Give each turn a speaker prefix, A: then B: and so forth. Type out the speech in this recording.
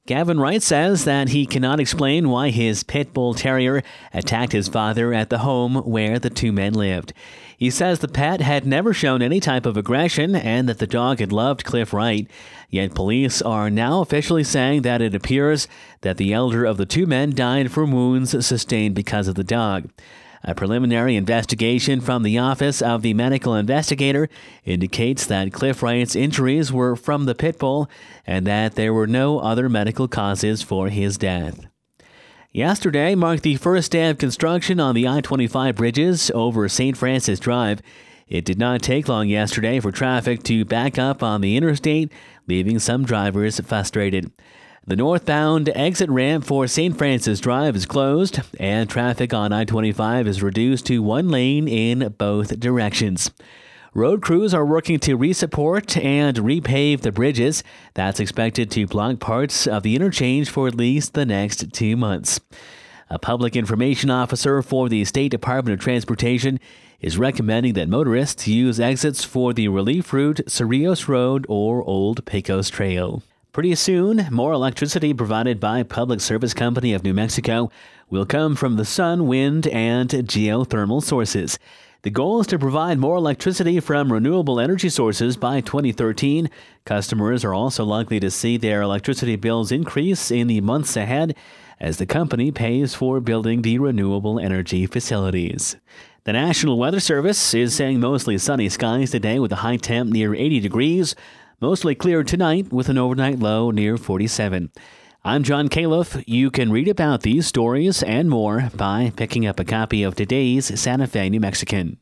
A: Gavin Wright says that he cannot explain why his pit bull terrier attacked his father at the home where the two men lived. He says the pet had never shown any type of aggression and that the dog had loved Cliff Wright. Yet police are now officially saying that it appears that the elder of the two men died from wounds sustained because of the dog. A preliminary investigation from the Office of the Medical Investigator indicates that Cliff Wright's injuries were from the pit bull and that there were no other medical causes for his death. Yesterday marked the first day of construction on the I-25 bridges over St. Francis Drive. It did not take long yesterday for traffic to back up on the interstate, leaving some drivers frustrated. The northbound exit ramp for St. Francis Drive is closed, and traffic on I-25 is reduced to one lane in both directions. Road crews are working to resupport and repave the bridges. That's expected to block parts of the interchange for at least the next 2 months. A public information officer for the State Department of Transportation is recommending that motorists use exits for the relief route Cerrillos Road or Old Pecos Trail. Pretty soon, more electricity provided by Public Service Company of New Mexico will come from the sun, wind, and geothermal sources. The goal is to provide more electricity from renewable energy sources by 2013. Customers are also likely to see their electricity bills increase in the months ahead as the company pays for building the renewable energy facilities. The National Weather Service is saying mostly sunny skies today with a high temp near 80 degrees. Mostly clear tonight with an overnight low near 47. I'm John Califf. You can read about these stories and more by picking up a copy of today's Santa Fe New Mexican.